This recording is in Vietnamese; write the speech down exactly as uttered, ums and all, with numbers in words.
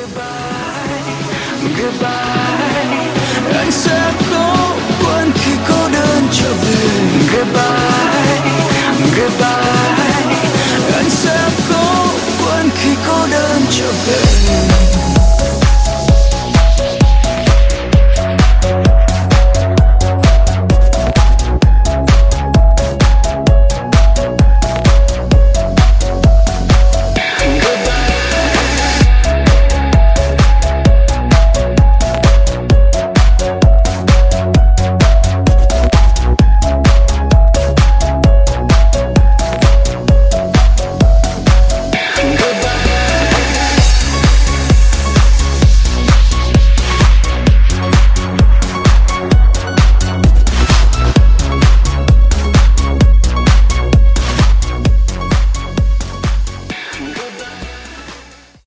Goodbye, anh sẽ khó quên khi cô đơn trở về. Goodbye,